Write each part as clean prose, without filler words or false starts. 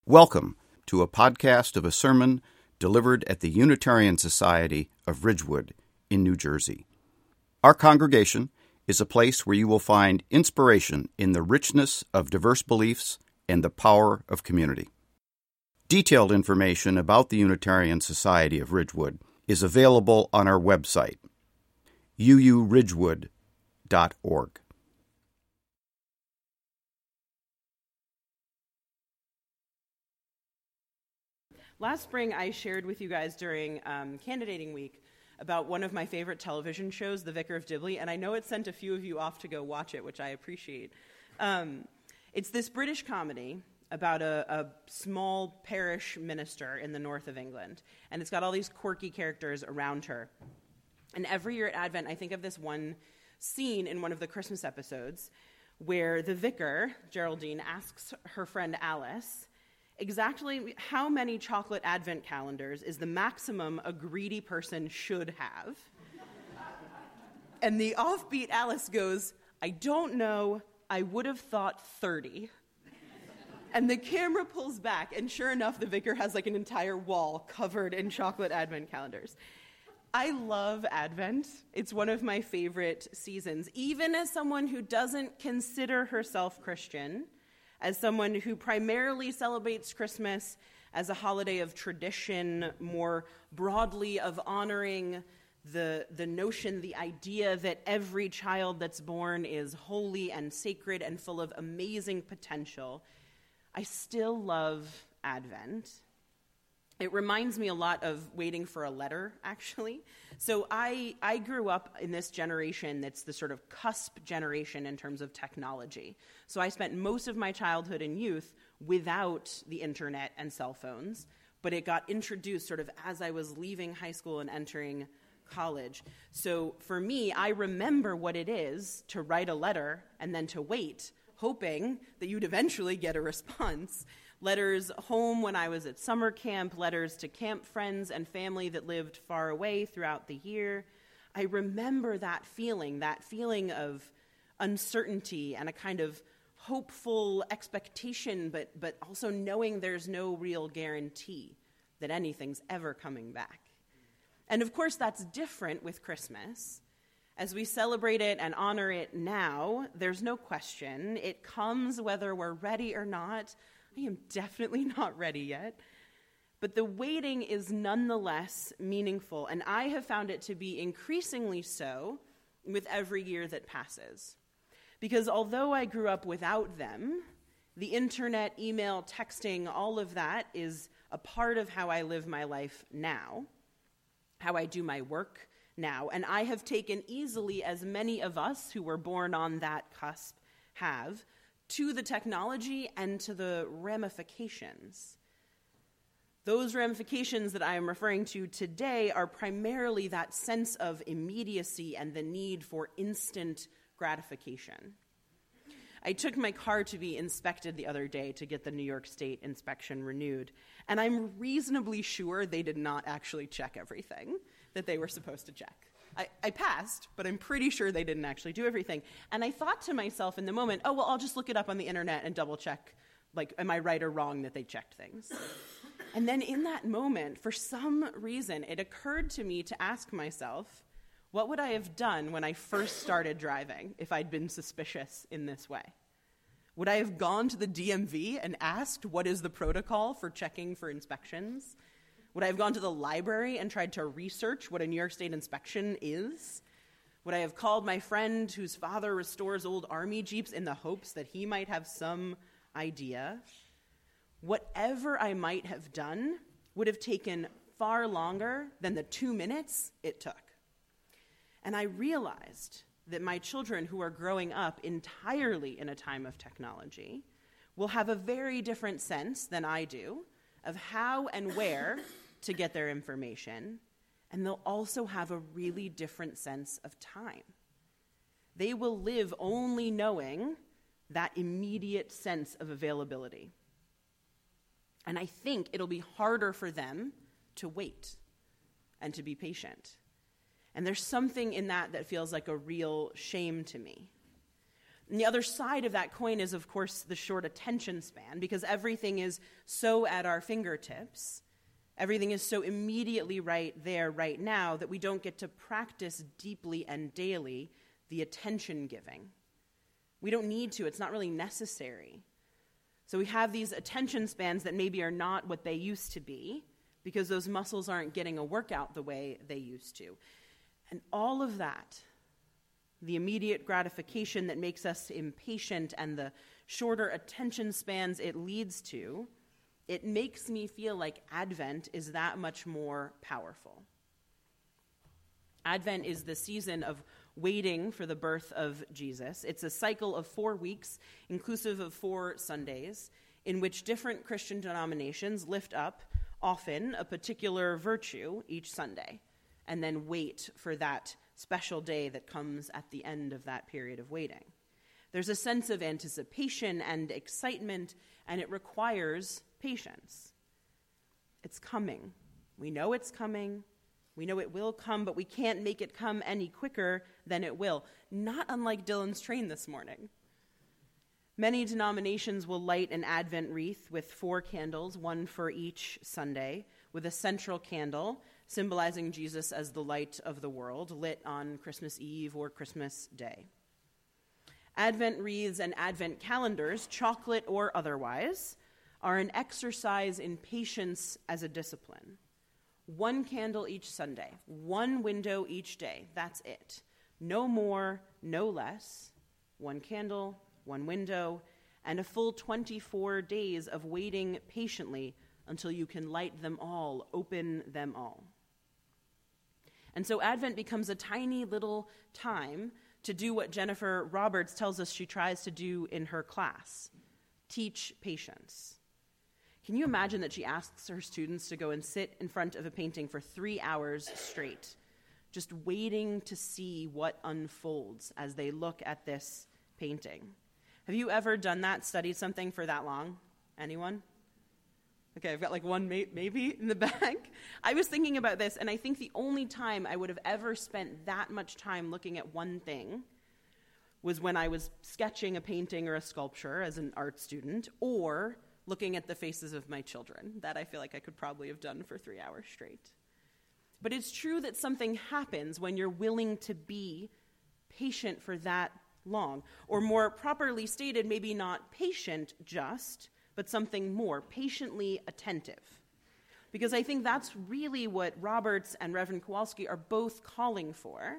Welcome to a podcast of a sermon delivered at the Unitarian Society of Ridgewood in New Jersey. Our congregation is a place where you will find inspiration in the richness of diverse beliefs and the power of community. Detailed information about the Unitarian Society of Ridgewood is available on our website, uuridgewood.org. Last spring, I shared with you guys during candidating week about one of my favorite television shows, The Vicar of Dibley, and I know it sent a few of you off to go watch it, which I appreciate. It's this British comedy about a small parish minister in the north of England, and it's got all these quirky characters around her. And every year at Advent, I think of this one scene in one of the Christmas episodes where the vicar, Geraldine, asks her friend Alice exactly how many chocolate advent calendars is the maximum a greedy person should have. And the offbeat Alice goes, "I don't know, I would have thought 30. And the camera pulls back, and sure enough, the vicar has like an entire wall covered in chocolate advent calendars. I love Advent. It's one of my favorite seasons, even as someone who doesn't consider herself Christian, as someone who primarily celebrates Christmas as a holiday of tradition, more broadly of honoring the notion, the idea that every child that's born is holy and sacred and full of amazing potential, I still love Advent. It reminds me a lot of waiting for a letter, actually. So I grew up in this generation that's the sort of cusp generation in terms of technology. So I spent most of my childhood and youth without the internet and cell phones, but it got introduced sort of as I was leaving high school and entering college. So for me, I remember what it is to write a letter and then to wait, hoping that you'd eventually get a response. Letters home when I was at summer camp, letters to camp friends and family that lived far away throughout the year. I remember that feeling of uncertainty and a kind of hopeful expectation, but also knowing there's no real guarantee that anything's ever coming back. And of course, that's different with Christmas. As we celebrate it and honor it now, there's no question. It comes whether we're ready or not. I am definitely not ready yet. But the waiting is nonetheless meaningful, and I have found it to be increasingly so with every year that passes. Because although I grew up without them, the internet, email, texting, all of that is a part of how I live my life now, how I do my work now. And I have taken easily, as many of us who were born on that cusp have, to the technology and to the ramifications. Those ramifications that I am referring to today are primarily that sense of immediacy and the need for instant gratification. I took my car to be inspected the other day to get the New York State inspection renewed, and I'm reasonably sure they did not actually check everything that they were supposed to check. I passed, but I'm pretty sure they didn't actually do everything. And I thought to myself in the moment, oh, well, I'll just look it up on the internet and double check, like, am I right or wrong that they checked things? And then in that moment, for some reason, it occurred to me to ask myself, what would I have done when I first started driving if I'd been suspicious in this way? Would I have gone to the DMV and asked what is the protocol for checking for inspections? Would I have gone to the library and tried to research what a New York State inspection is? Would I have called my friend whose father restores old army jeeps in the hopes that he might have some idea? Whatever I might have done would have taken far longer than the 2 minutes it took. And I realized that my children who are growing up entirely in a time of technology will have a very different sense than I do of how and where to get their information, and they'll also have a really different sense of time. They will live only knowing that immediate sense of availability. And I think it'll be harder for them to wait and to be patient. And there's something in that that feels like a real shame to me. And the other side of that coin is, of course, the short attention span, because everything is so at our fingertips. Everything is so immediately right there, right now, that we don't get to practice deeply and daily the attention giving. We don't need to. It's not really necessary. So we have these attention spans that maybe are not what they used to be because those muscles aren't getting a workout the way they used to. And all of that, the immediate gratification that makes us impatient and the shorter attention spans it leads to, it makes me feel like Advent is that much more powerful. Advent is the season of waiting for the birth of Jesus. It's a cycle of 4 weeks, inclusive of 4 Sundays, in which different Christian denominations lift up, often, a particular virtue each Sunday, and then wait for that special day that comes at the end of that period of waiting. There's a sense of anticipation and excitement, and it requires patience. It's coming. We know it's coming. We know it will come, but we can't make it come any quicker than it will. Not unlike Dylan's train this morning. Many denominations will light an Advent wreath with 4 candles, one for each Sunday, with a central candle symbolizing Jesus as the light of the world, lit on Christmas Eve or Christmas Day. Advent wreaths and Advent calendars, chocolate or otherwise, are an exercise in patience as a discipline. 1 candle each Sunday, 1 window each day, that's it. No more, no less. 1 candle, 1 window, and a full 24 days of waiting patiently until you can light them all, open them all. And so Advent becomes a tiny little time to do what Jennifer Roberts tells us she tries to do in her class, teach patience. Can you imagine that she asks her students to go and sit in front of a painting for 3 hours straight, just waiting to see what unfolds as they look at this painting? Have you ever done that, studied something for that long? Anyone? Okay, I've got like one maybe in the back. I was thinking about this, and I think the only time I would have ever spent that much time looking at one thing was when I was sketching a painting or a sculpture as an art student, or looking at the faces of my children. That I feel like I could probably have done for 3 hours straight. But it's true that something happens when you're willing to be patient for that long. Or more properly stated, maybe not patient just, but something more, patiently attentive. Because I think that's really what Roberts and Reverend Kowalski are both calling for.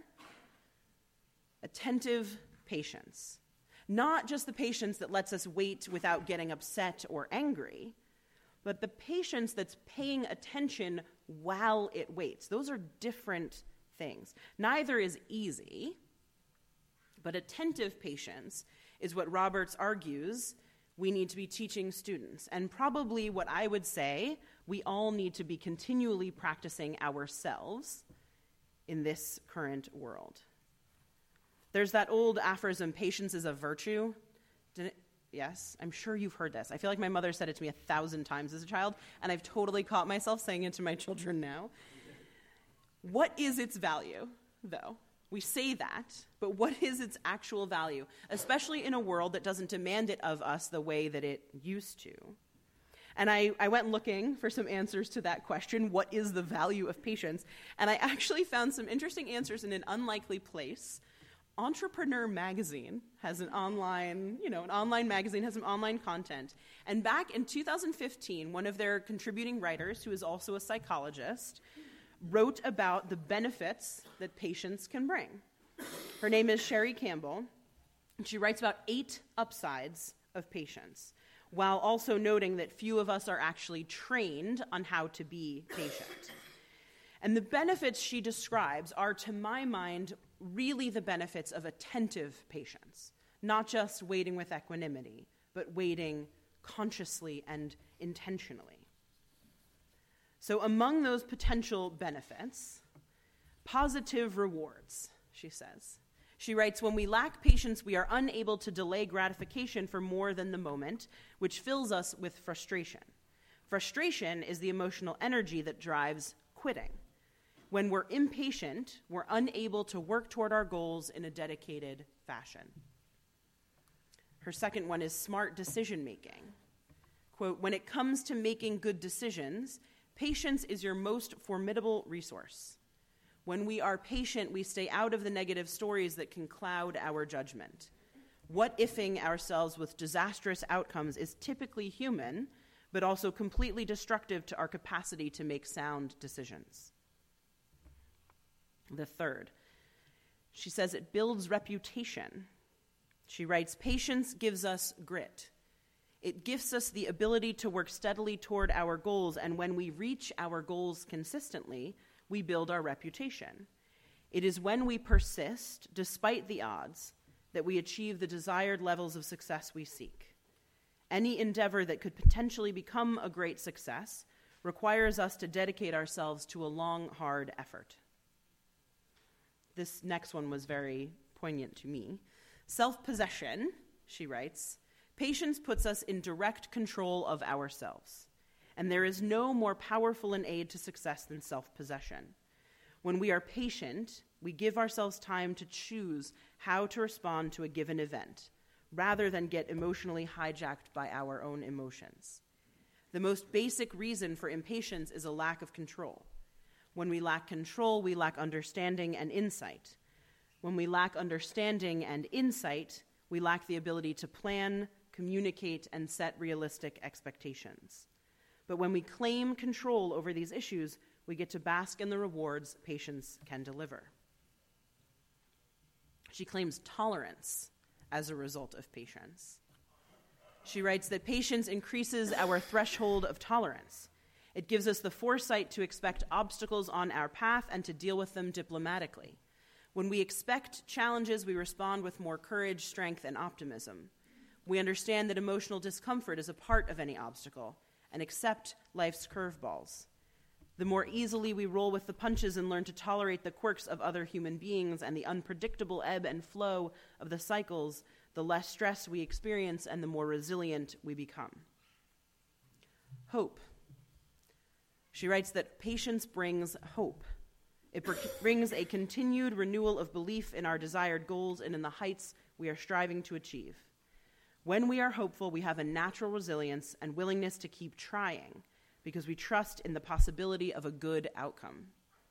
Attentive patience. Not just the patience that lets us wait without getting upset or angry, but the patience that's paying attention while it waits. Those are different things. Neither is easy, but attentive patience is what Roberts argues we need to be teaching students, and probably what I would say we all need to be continually practicing ourselves in this current world. There's that old aphorism, patience is a virtue. Yes, I'm sure you've heard this. I feel like my mother said it to me 1,000 times as a child, and I've totally caught myself saying it to my children now. What is its value, though? We say that, but what is its actual value, especially in a world that doesn't demand it of us the way that it used to? And I went looking for some answers to that question, what is the value of patience? And I actually found some interesting answers in an unlikely place. Entrepreneur Magazine has an online magazine, has some online content. And back in 2015, one of their contributing writers, who is also a psychologist, wrote about the benefits that patience can bring. Her name is Sherry Campbell, and she writes about 8 upsides of patience, while also noting that few of us are actually trained on how to be patient. And the benefits she describes are, to my mind, really the benefits of attentive patience, not just waiting with equanimity, but waiting consciously and intentionally. So among those potential benefits, positive rewards, she says. She writes, when we lack patience, we are unable to delay gratification for more than the moment, which fills us with frustration. Frustration is the emotional energy that drives quitting. When we're impatient, we're unable to work toward our goals in a dedicated fashion. Her second one is smart decision-making. Quote, "When it comes to making good decisions, patience is your most formidable resource. When we are patient, we stay out of the negative stories that can cloud our judgment. What-ifing ourselves with disastrous outcomes is typically human, but also completely destructive to our capacity to make sound decisions." The third, she says it builds reputation. She writes, "Patience gives us grit. It gifts us the ability to work steadily toward our goals, and when we reach our goals consistently, we build our reputation. It is when we persist, despite the odds, that we achieve the desired levels of success we seek. Any endeavor that could potentially become a great success requires us to dedicate ourselves to a long, hard effort." This next one was very poignant to me. "Self-possession," she writes, "patience puts us in direct control of ourselves, and there is no more powerful an aid to success than self-possession. When we are patient, we give ourselves time to choose how to respond to a given event, rather than get emotionally hijacked by our own emotions. The most basic reason for impatience is a lack of control. When we lack control, we lack understanding and insight. When we lack understanding and insight, we lack the ability to plan, communicate, and set realistic expectations. But when we claim control over these issues, we get to bask in the rewards patience can deliver." She claims tolerance as a result of patience. She writes that patience increases our threshold of tolerance. It gives us the foresight to expect obstacles on our path and to deal with them diplomatically. When we expect challenges, we respond with more courage, strength, and optimism. We understand that emotional discomfort is a part of any obstacle and accept life's curveballs. The more easily we roll with the punches and learn to tolerate the quirks of other human beings and the unpredictable ebb and flow of the cycles, the less stress we experience and the more resilient we become. Hope. She writes that patience brings hope. It brings a continued renewal of belief in our desired goals and in the heights we are striving to achieve. When we are hopeful, we have a natural resilience and willingness to keep trying because we trust in the possibility of a good outcome.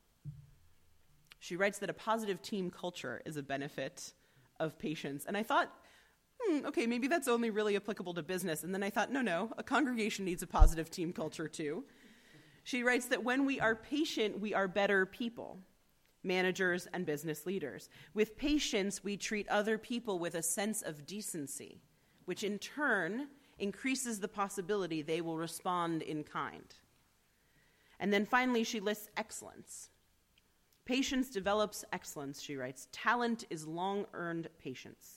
She writes that a positive team culture is a benefit of patience. And I thought, okay, maybe that's only really applicable to business. And then I thought, no, a congregation needs a positive team culture too. She writes that when we are patient, we are better people, managers and business leaders. With patience, we treat other people with a sense of decency, which in turn increases the possibility they will respond in kind. And then finally, she lists excellence. Patience develops excellence, she writes. Talent is long-earned patience.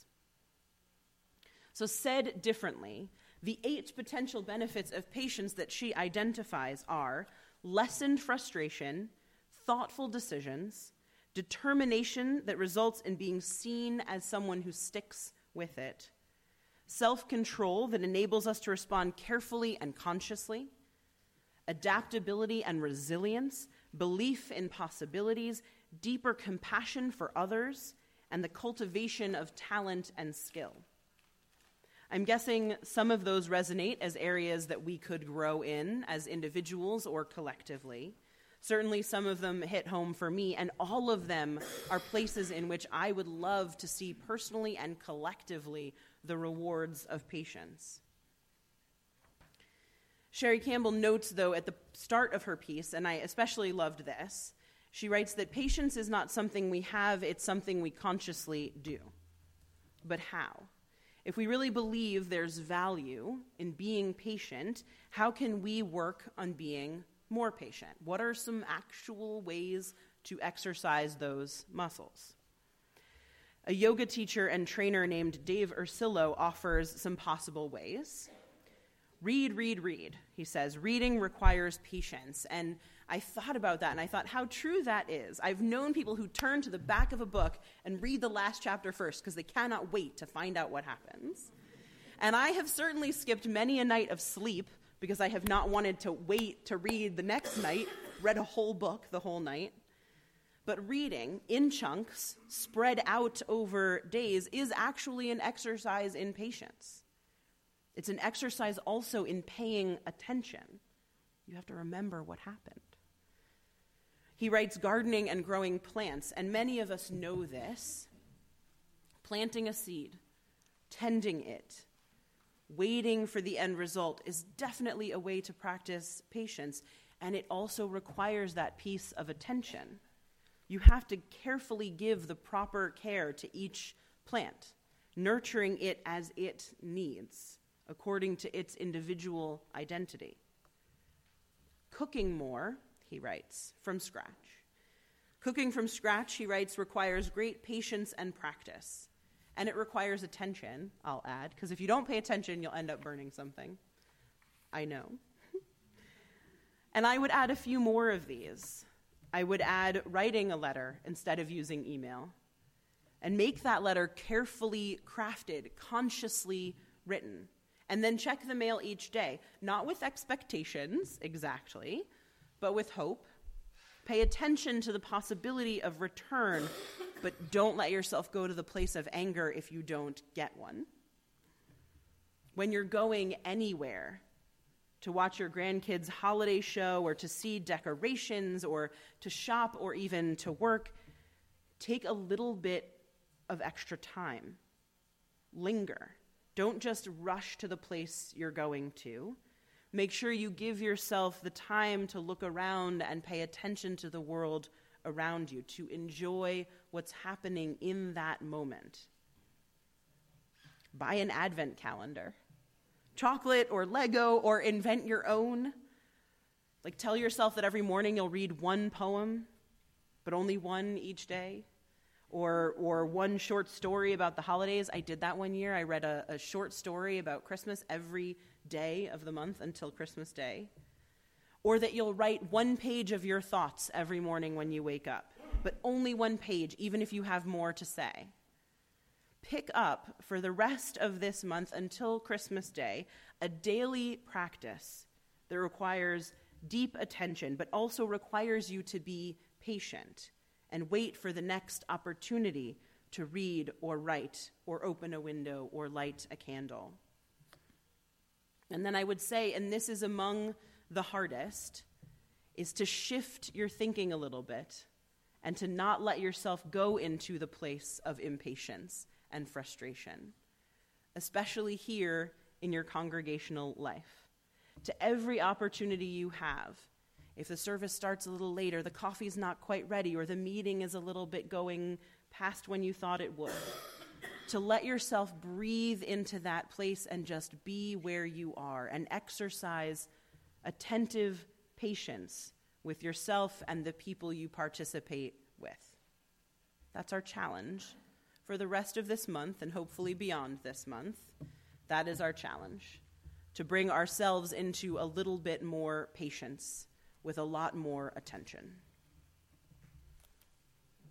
So said differently, the 8 potential benefits of patience that she identifies are lessened frustration, thoughtful decisions, determination that results in being seen as someone who sticks with it, self-control that enables us to respond carefully and consciously, adaptability and resilience, belief in possibilities, deeper compassion for others, and the cultivation of talent and skill. I'm guessing some of those resonate as areas that we could grow in as individuals or collectively. Certainly some of them hit home for me, and all of them are places in which I would love to see personally and collectively the rewards of patience. Sherry Campbell notes, though, at the start of her piece, and I especially loved this, she writes that patience is not something we have, it's something we consciously do. But how? If we really believe there's value in being patient, how can we work on being more patient? What are some actual ways to exercise those muscles? A yoga teacher and trainer named Dave Ursillo offers some possible ways. Read, he says. Reading requires patience. And I thought about that, and I thought how true that is. I've known people who turn to the back of a book and read the last chapter first because they cannot wait to find out what happens. And I have certainly skipped many a night of sleep because I have not wanted to wait to read the next night, read a whole book the whole night. But reading in chunks, spread out over days, is actually an exercise in patience. It's an exercise also in paying attention. You have to remember what happened. He writes, gardening and growing plants, and many of us know this. Planting a seed, tending it, waiting for the end result is definitely a way to practice patience, and it also requires that piece of attention. You have to carefully give the proper care to each plant, nurturing it as it needs, according to its individual identity. Cooking more, he writes, from scratch. Cooking from scratch, he writes, requires great patience and practice. And it requires attention, I'll add, because if you don't pay attention, you'll end up burning something. I know. And I would add a few more of these. I would add writing a letter instead of using email. And make that letter carefully crafted, consciously written. And then check the mail each day, not with expectations exactly, but with hope. Pay attention to the possibility of return, but don't let yourself go to the place of anger if you don't get one. When you're going anywhere, to watch your grandkids' holiday show or to see decorations or to shop or even to work, take a little bit of extra time. Linger. Don't just rush to the place you're going to. Make sure you give yourself the time to look around and pay attention to the world around you, to enjoy what's happening in that moment. Buy an advent calendar. Chocolate or Lego, or invent your own. Like, tell yourself that every morning you'll read one poem, but only one each day. Or one short story about the holidays. I did that one year. I read a short story about Christmas every day of the month until Christmas Day. Or that you'll write one page of your thoughts every morning when you wake up, but only one page, even if you have more to say. Pick up for the rest of this month until Christmas Day a daily practice that requires deep attention, but also requires you to be patient and wait for the next opportunity to read or write or open a window or light a candle. And then I would say, and this is among the hardest, is to shift your thinking a little bit and to not let yourself go into the place of impatience and frustration, especially here in your congregational life. To every opportunity you have, if the service starts a little later, the coffee's not quite ready, or the meeting is a little bit going past when you thought it would, to let yourself breathe into that place and just be where you are and exercise attentive patience with yourself and the people you participate with. That's our challenge for the rest of this month and hopefully beyond this month. That is our challenge, to bring ourselves into a little bit more patience with a lot more attention.